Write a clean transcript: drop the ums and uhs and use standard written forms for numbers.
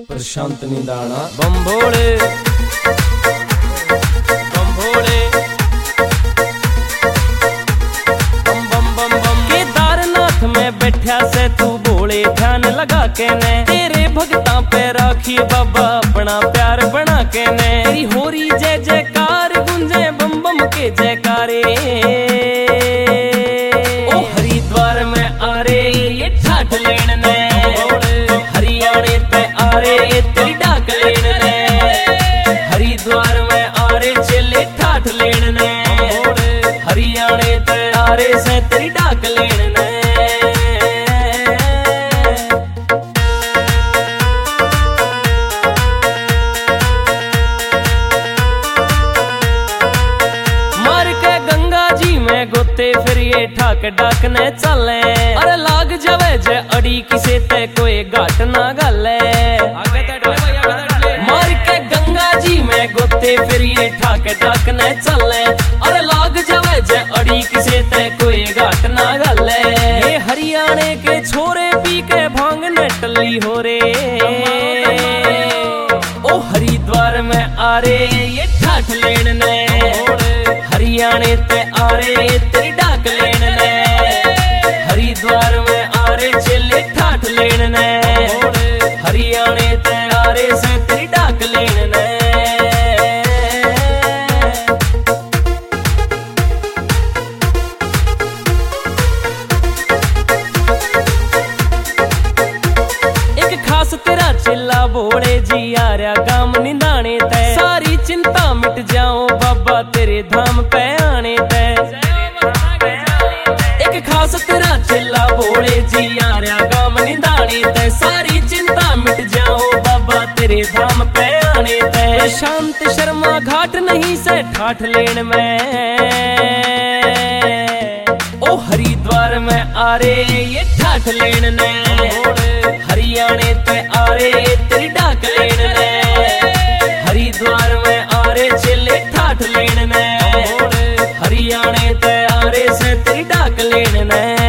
प्रशांत निदाना बम्भोले बम्भोले बम बम बम बम। केदारनाथ में बैठा से तू भोले ध्यान लगा के ने तेरे भगतां पे राखी बाबा अपना प्यार बना के ने तेरी होरी जय जयकार गुंजे बम बम के जयकारे। ओ हरिद्वार में आ रे ये ठाठ लेन ने हरियाणे पे आ रे तेरी डाक लेन ने हरिद्वार में आ रे चले ठाठ लेन ने हरियाणे पे आ रे से तेरी डाक लेन ने। मार के गंगा जी में गोते फिर ये ठाक डाक ने चले अरे लाग जावे जे अड़ी किसे ते कोई घाट ना गले। मार के गंगा जी में गोते फिर ये ठाक डाक ने चले अरे लाग जावे जे अड़ी किसे ते कोई घाट ना गले। ये हरियाणे के छोरे पी के भांग ने टल्ली हो रे। ओ हरिद्वार में आ रे ये ठाठ लेन ने हरियाणे ते आ रे तेरी डाक लेन ने हरिद्वार में आ रे चले ठाठ लेन ने हरियाणे ते आ रे से तेरी डाक लेन ने। एक खास तेरा चिल्ला भोले जी आ रहा गाम निंदाने ते सारी चिंता मिट जाओ बाबा तेरे धाम पे आने ते। एक खास तेरा चिल्ला भोले जी आ रहा गाम निंदाने ते सारी चिंता मिट जाओ बाबा तेरे धाम पे आने ते। शांत शर्मा घाट नहीं से ठाठ लेन में ओ हरिद्वार में आ रे ये ठाठ लेन ने हरियाणे ते आ रे तेरी डाक लेन ने हरिद्वार में आ रे चले ठाठ लेन ने हरियाणे ते आ रे से तेरी डाक लेन ने।